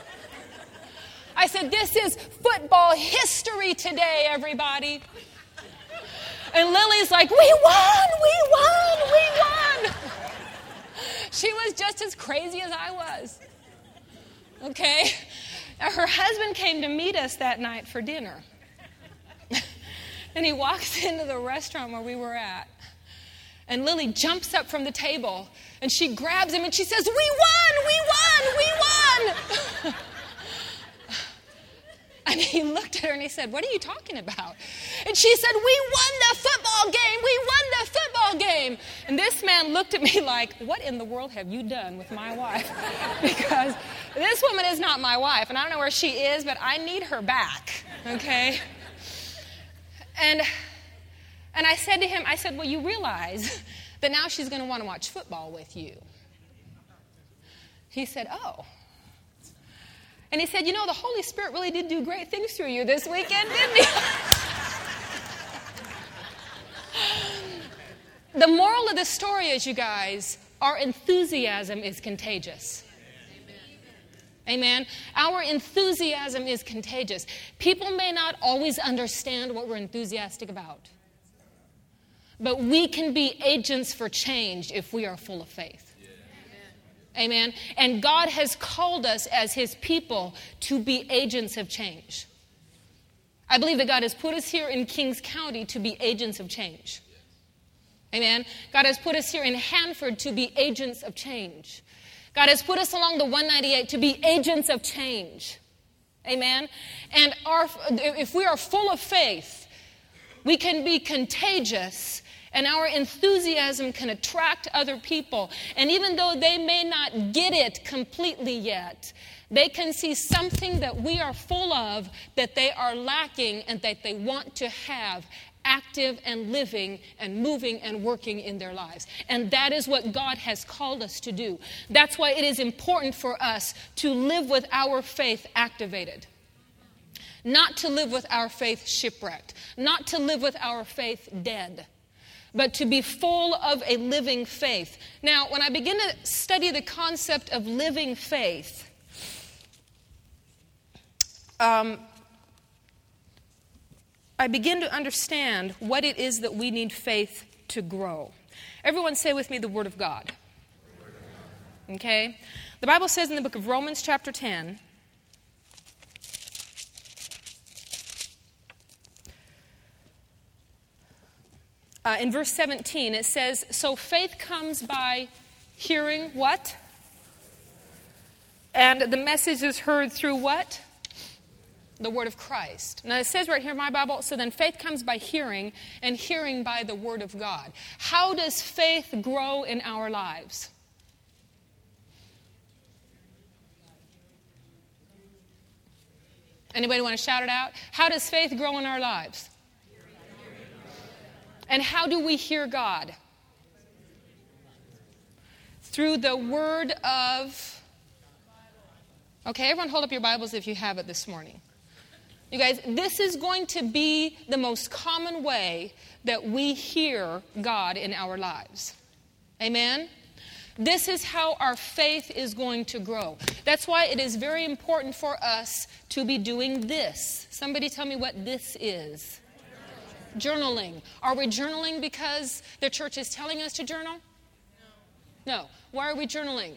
I said, this is football history today, everybody. And Lily's like, we won, we won, we won. She was just as crazy as I was. Okay? Now, her husband came to meet us that night for dinner. And he walks into the restaurant where we were at. And Lily jumps up from the table, and she grabs him, and she says, we won, we won, we won. And he looked at her and he said, what are you talking about? And she said, we won the football game. We won the football game. And this man looked at me like, what in the world have you done with my wife? Because this woman is not my wife. And I don't know where she is, but I need her back. Okay? And, and I said to him, I said, well, you realize that now she's going to want to watch football with you. He said, oh. And he said, you know, the Holy Spirit really did do great things through you this weekend, didn't he? The moral of the story is, you guys, our enthusiasm is contagious. Amen. Amen. Our enthusiasm is contagious. People may not always understand what we're enthusiastic about. But we can be agents for change if we are full of faith. Amen. And God has called us as His people to be agents of change. I believe that God has put us here in Kings County to be agents of change. Amen. God has put us here in Hanford to be agents of change. God has put us along the one ninety-eight to be agents of change. Amen. And our, if we are full of faith, we can be contagious. And our enthusiasm can attract other people. And even though they may not get it completely yet, they can see something that we are full of that they are lacking and that they want to have active and living and moving and working in their lives. And that is what God has called us to do. That's why it is important for us to live with our faith activated. Not to live with our faith shipwrecked. Not to live with our faith dead. But to be full of a living faith. Now, when I begin to study the concept of living faith, um, I begin to understand what it is that we need faith to grow. Everyone say with me the Word of God. Okay? The Bible says in the book of Romans chapter ten, uh, in verse seventeen, it says, so faith comes by hearing what? And the message is heard through what? The word of Christ. Now it says right here in my Bible, so then faith comes by hearing, and hearing by the word of God. How does faith grow in our lives? Anybody want to shout it out? How does faith grow in our lives? And how do we hear God? Through the word of... Okay, everyone hold up your Bibles if you have it this morning. You guys, this is going to be the most common way that we hear God in our lives. Amen? This is how our faith is going to grow. That's why it is very important for us to be doing this. Somebody tell me what this is. Journaling. Are we journaling because the church is telling us to journal? No. No. Why are we journaling?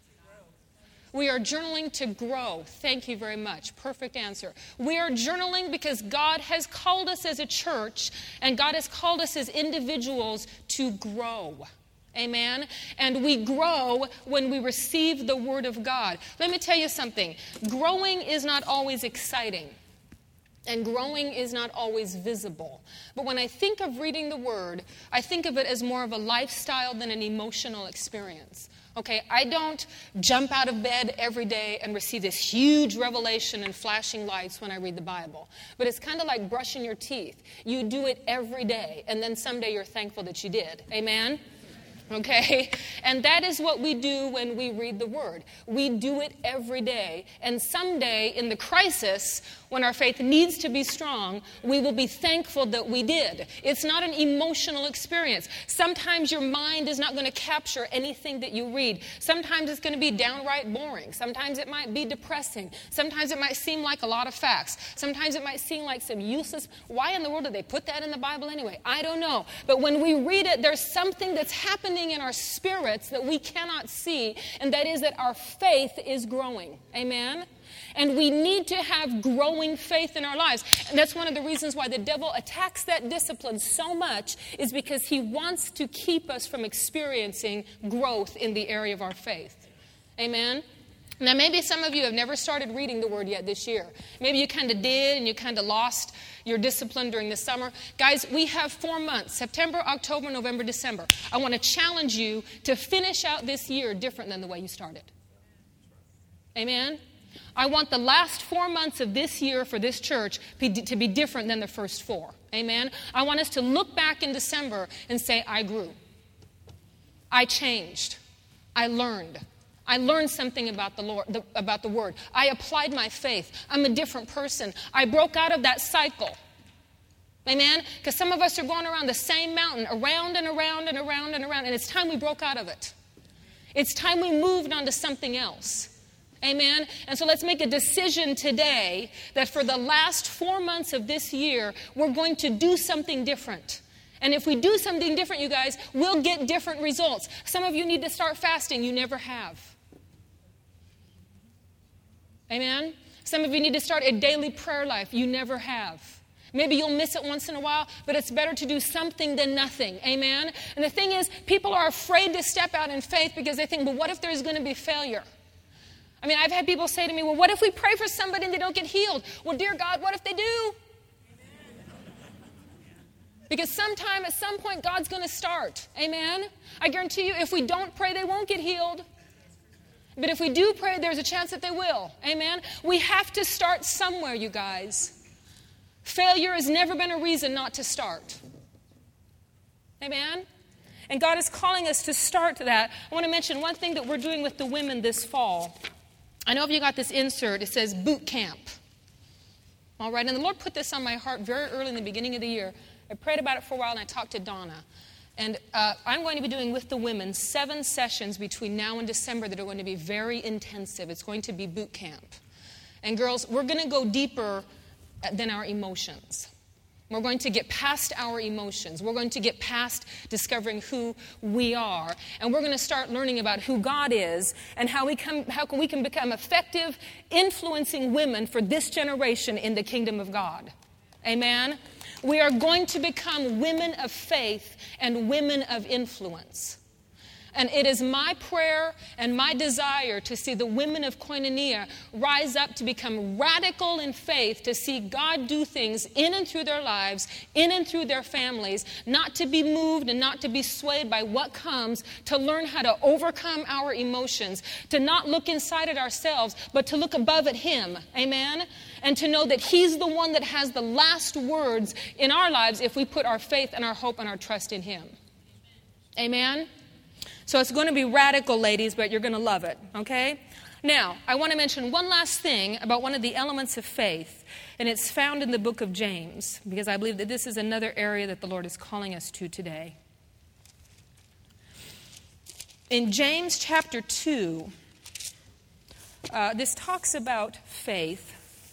We are journaling to grow. Thank you very much. Perfect answer. We are journaling because God has called us as a church, and God has called us as individuals to grow. Amen? And we grow when we receive the Word of God. Let me tell you something. Growing is not always exciting. And growing is not always visible. But when I think of reading the Word, I think of it as more of a lifestyle than an emotional experience. Okay, I don't jump out of bed every day and receive this huge revelation and flashing lights when I read the Bible. But it's kind of like brushing your teeth. You do it every day, and then someday you're thankful that you did. Amen? Okay? And that is what we do when we read the Word. We do it every day. And someday, in the crisis, when our faith needs to be strong, we will be thankful that we did. It's not an emotional experience. Sometimes your mind is not going to capture anything that you read. Sometimes it's going to be downright boring. Sometimes it might be depressing. Sometimes it might seem like a lot of facts. Sometimes it might seem like some useless... Why in the world did they put that in the Bible anyway? I don't know. But when we read it, there's something that's happening in our spirits that we cannot see, and that is that our faith is growing. Amen? And we need to have growing faith in our lives. And that's one of the reasons why the devil attacks that discipline so much, is because he wants to keep us from experiencing growth in the area of our faith. Amen? Now, maybe some of you have never started reading the Word yet this year. Maybe you kind of did and you kind of lost your discipline during the summer. Guys, we have four months, September, October, November, December. I want to challenge you to finish out this year different than the way you started. Amen? I want the last four months of this year for this church to be different than the first four. Amen? I want us to look back in December and say, I grew. I changed. I learned. I learned something about the Lord, the, about the Word. I applied my faith. I'm a different person. I broke out of that cycle. Amen? Because some of us are going around the same mountain, around and around and around and around, and it's time we broke out of it. It's time we moved on to something else. Amen? And so let's make a decision today that for the last four months of this year, we're going to do something different. And if we do something different, you guys, we'll get different results. Some of you need to start fasting. You never have. Amen? Some of you need to start a daily prayer life. You never have. Maybe you'll miss it once in a while, but it's better to do something than nothing. Amen? And the thing is, people are afraid to step out in faith because they think, well, what if there's going to be failure? I mean, I've had people say to me, well, what if we pray for somebody and they don't get healed? Well, dear God, what if they do? Because sometime, at some point, God's going to start. Amen? I guarantee you, if we don't pray, they won't get healed. But if we do pray, there's a chance that they will. Amen? We have to start somewhere, you guys. Failure has never been a reason not to start. Amen? And God is calling us to start that. I want to mention one thing that we're doing with the women this fall. I know if you got this insert, it says boot camp. All right, and the Lord put this on my heart very early in the beginning of the year. I prayed about it for a while, and I talked to Donna. And uh, I'm going to be doing with the women seven sessions between now and December that are going to be very intensive. It's going to be boot camp. And girls, we're going to go deeper than our emotions. We're going to get past our emotions. We're going to get past discovering who we are. And we're going to start learning about who God is and how we come, how can we can become effective, influencing women for this generation in the kingdom of God. Amen? We are going to become women of faith and women of influence. And it is my prayer and my desire to see the women of Koinonia rise up to become radical in faith, to see God do things in and through their lives, in and through their families, not to be moved and not to be swayed by what comes, to learn how to overcome our emotions, to not look inside at ourselves, but to look above at Him. Amen? And to know that He's the one that has the last words in our lives if we put our faith and our hope and our trust in Him. Amen? So it's going to be radical, ladies, but you're going to love it, okay? Now, I want to mention one last thing about one of the elements of faith, and it's found in the book of James, because I believe that this is another area that the Lord is calling us to today. In James chapter two, uh, this talks about faith.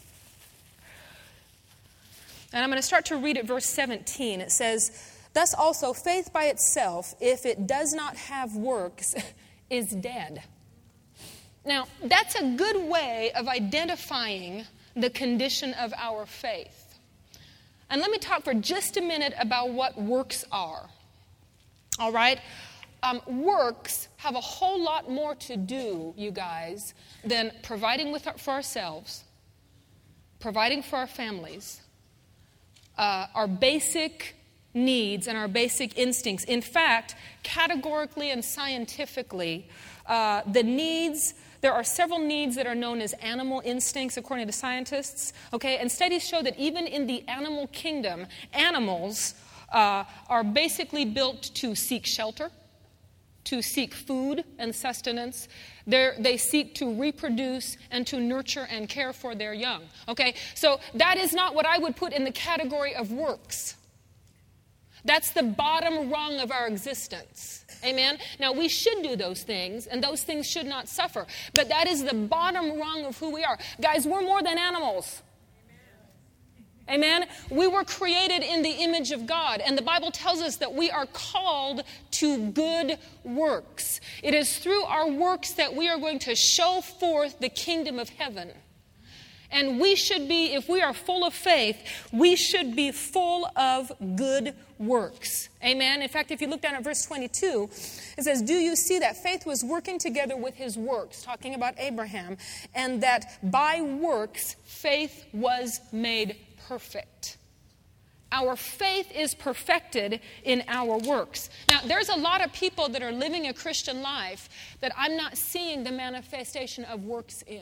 And I'm going to start to read at verse seventeen. It says, "Thus also faith by itself, if it does not have works, is dead." Now, that's a good way of identifying the condition of our faith. And let me talk for just a minute about what works are. All right? Um, works have a whole lot more to do, you guys, than providing with our, for ourselves, providing for our families, uh, our basic needs and our basic instincts. In fact, categorically and scientifically, uh, the needs, there are several needs that are known as animal instincts, according to scientists. Okay, and studies show that even in the animal kingdom, animals uh, are basically built to seek shelter, to seek food and sustenance. They're, they seek to reproduce and to nurture and care for their young. Okay, so that is not what I would put in the category of works. That's the bottom rung of our existence. Amen? Now, we should do those things, and those things should not suffer. But that is the bottom rung of who we are. Guys, we're more than animals. Amen? We were created in the image of God, and the Bible tells us that we are called to good works. It is through our works that we are going to show forth the kingdom of heaven. And we should be, if we are full of faith, we should be full of good works. Amen? In fact, if you look down at verse twenty-two, it says, "Do you see that faith was working together with his works," talking about Abraham, "and that by works faith was made perfect." Our faith is perfected in our works. Now, there's a lot of people that are living a Christian life that I'm not seeing the manifestation of works in.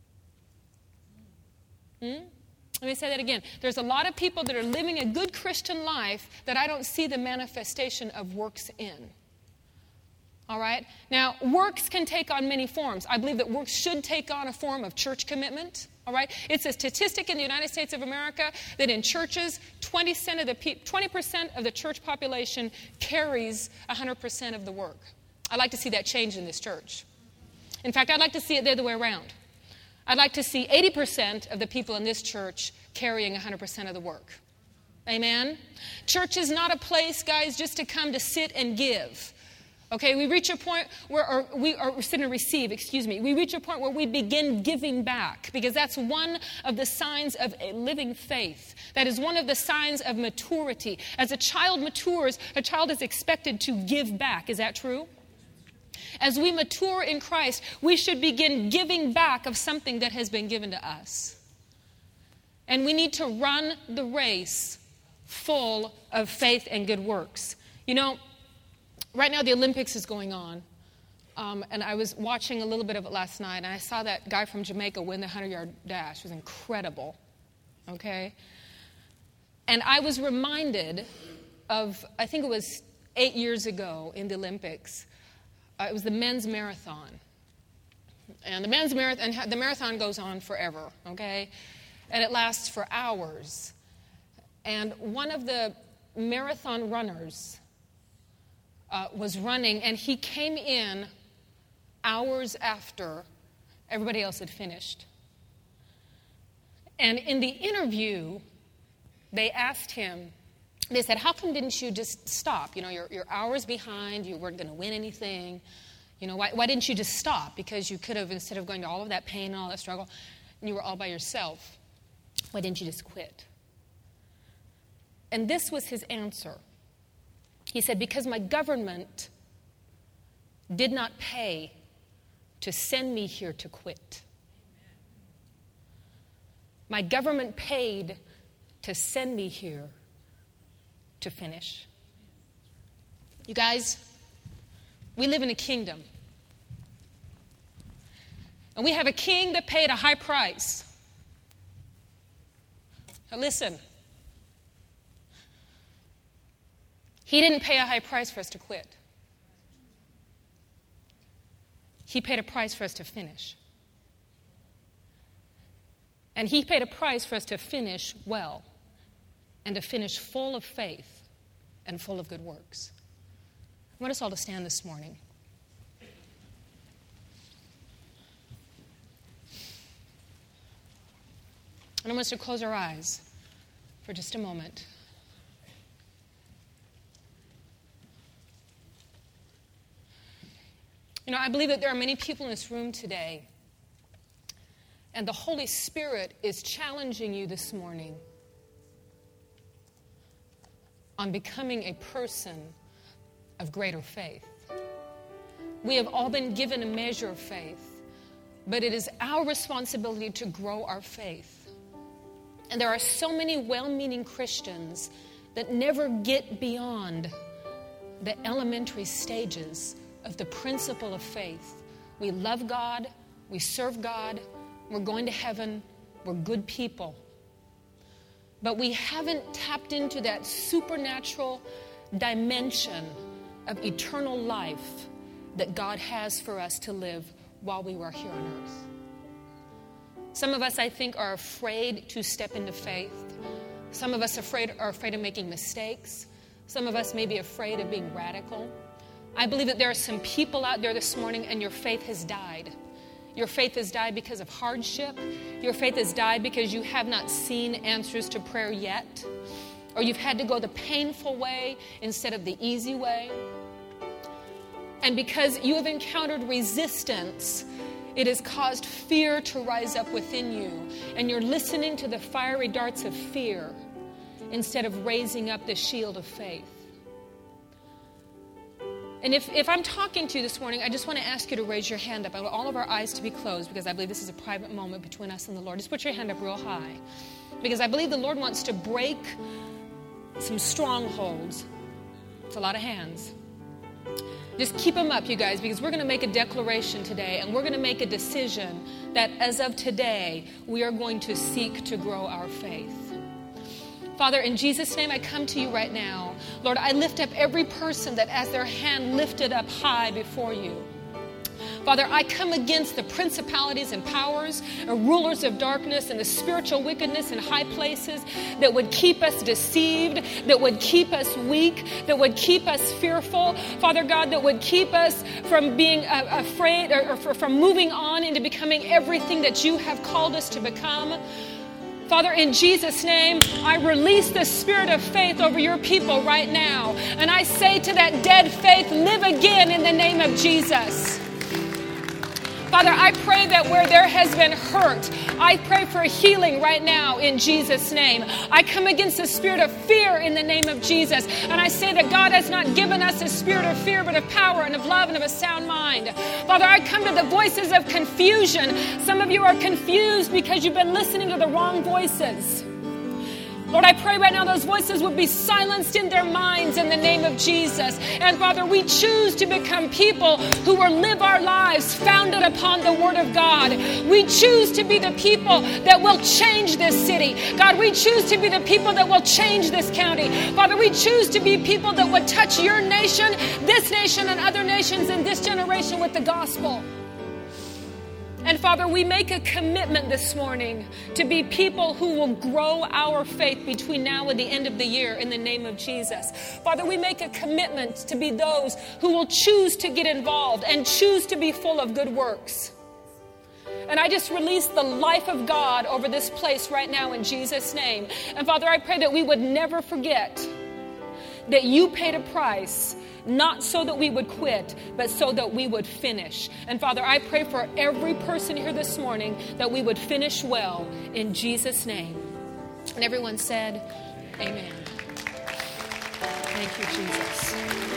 Hmm? Let me say that again. There's a lot of people that are living a good Christian life that I don't see the manifestation of works in. All right? Now, works can take on many forms. I believe that works should take on a form of church commitment. All right? It's a statistic in the United States of America that in churches, twenty percent of the, pe- twenty percent of the church population carries one hundred percent of the work. I'd like to see that change in this church. In fact, I'd like to see it the other way around. I'd like to see eighty percent of the people in this church carrying one hundred percent of the work. Amen? Church is not a place, guys, just to come to sit and give. Okay, we reach a point where, or we are sit and receive, excuse me. We reach a point where we begin giving back, because that's one of the signs of a living faith. That is one of the signs of maturity. As a child matures, a child is expected to give back. Is that true? As we mature in Christ, we should begin giving back of something that has been given to us. And we need to run the race full of faith and good works. You know, right now the Olympics is going on. Um, and I was watching a little bit of it last night, and I saw that guy from Jamaica win the hundred-yard dash. It was incredible. Okay? And I was reminded of, I think it was eight years ago in the Olympics. Uh, it was the men's marathon. And the men's marathon, and the marathon goes on forever, okay? And it lasts for hours. And one of the marathon runners uh, was running, and he came in hours after everybody else had finished. And in the interview, they asked him, they said, "How come didn't you just stop? You know, you're, you're hours behind. You weren't going to win anything. You know, why, why didn't you just stop? Because you could have, instead of going to all of that pain and all that struggle, and you were all by yourself, why didn't you just quit?" And this was his answer. He said, because my government did not pay to send me here to quit. My government paid to send me here to finish. You guys, we live in a kingdom. And we have a king that paid a high price. Now listen. He didn't pay a high price for us to quit. He paid a price for us to finish. And he paid a price for us to finish well and to finish full of faith and full of good works. I want us all to stand this morning. And I want us to close our eyes for just a moment. You know, I believe that there are many people in this room today, and the Holy Spirit is challenging you this morning on becoming a person of greater faith. We have all been given a measure of faith, but it is our responsibility to grow our faith. And there are so many well-meaning Christians that never get beyond the elementary stages of the principle of faith. We love God, we serve God, we're going to heaven, we're good people. But we haven't tapped into that supernatural dimension of eternal life that God has for us to live while we were here on earth. Some of us, I think, are afraid to step into faith. Some of us afraid, are afraid of making mistakes. Some of us may be afraid of being radical. I believe that there are some people out there this morning and your faith has died. Your faith has died because of hardship. Your faith has died because you have not seen answers to prayer yet. Or you've had to go the painful way instead of the easy way. And because you have encountered resistance, it has caused fear to rise up within you. And you're listening to the fiery darts of fear instead of raising up the shield of faith. And if, if I'm talking to you this morning, I just want to ask you to raise your hand up. I want all of our eyes to be closed because I believe this is a private moment between us and the Lord. Just put your hand up real high. Because I believe the Lord wants to break some strongholds. It's a lot of hands. Just keep them up, you guys, because we're going to make a declaration today and we're going to make a decision that as of today, we are going to seek to grow our faith. Father, in Jesus' name, I come to you right now. Lord, I lift up every person that has their hand lifted up high before you. Father, I come against the principalities and powers and rulers of darkness and the spiritual wickedness in high places that would keep us deceived, that would keep us weak, that would keep us fearful. Father God, that would keep us from being uh, afraid or, or from moving on into becoming everything that you have called us to become. Father, in Jesus' name, I release the spirit of faith over your people right now. And I say to that dead faith, live again in the name of Jesus. Father, I pray that where there has been hurt, I pray for healing right now in Jesus' name. I come against the spirit of fear in the name of Jesus. And I say that God has not given us a spirit of fear, but of power and of love and of a sound mind. Father, I come to the voices of confusion. Some of you are confused because you've been listening to the wrong voices. Lord, I pray right now those voices would be silenced in their minds in the name of Jesus. And Father, we choose to become people who will live our lives founded upon the Word of God. We choose to be the people that will change this city. God, we choose to be the people that will change this county. Father, we choose to be people that would touch your nation, this nation, and other nations in this generation with the gospel. And Father, we make a commitment this morning to be people who will grow our faith between now and the end of the year in the name of Jesus. Father, we make a commitment to be those who will choose to get involved and choose to be full of good works. And I just release the life of God over this place right now in Jesus' name. And Father, I pray that we would never forget that you paid a price, not so that we would quit, but so that we would finish. And Father, I pray for every person here this morning that we would finish well in Jesus' name. And everyone said, amen. Thank you, Jesus.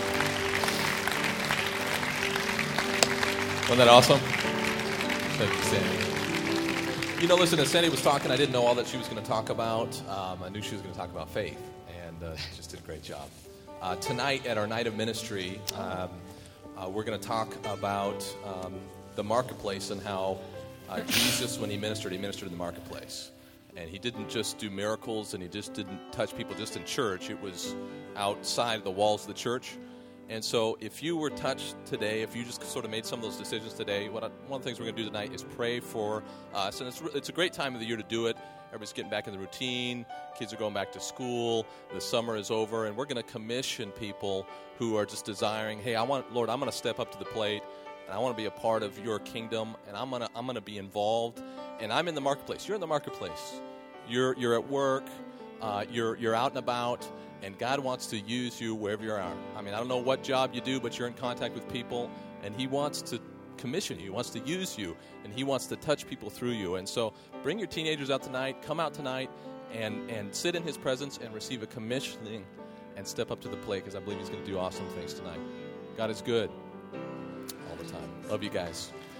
Wasn't that awesome? Thank you, Sandy. You know, listen, as Sandy was talking, I didn't know all that she was going to talk about. Um, I knew she was going to talk about faith, and uh, she just did a great job. Uh, tonight at our night of ministry, um, uh, we're going to talk about um, the marketplace and how uh, Jesus, when he ministered, he ministered in the marketplace. And he didn't just do miracles, and he just didn't touch people just in church. It was outside the walls of the church. And so if you were touched today, if you just sort of made some of those decisions today, what I, one of the things we're going to do tonight is pray for us. And it's, it's a great time of the year to do it. Everybody's getting back in the routine. Kids are going back to school. The summer is over. And we're going to commission people who are just desiring, hey, I want, Lord, I'm going to step up to the plate, and I want to be a part of your kingdom, and I'm going to I'm going to be involved. And I'm in the marketplace. You're in the marketplace. You're you're at work. Uh, you're you're out and about. And God wants to use you wherever you are. I mean, I don't know what job you do, but you're in contact with people, and he wants to commission you. He wants to use you, and he wants to touch people through you. And so bring your teenagers out tonight, come out tonight, and, and sit in his presence and receive a commissioning and step up to the plate, because I believe he's going to do awesome things tonight. God is good all the time. Love you guys.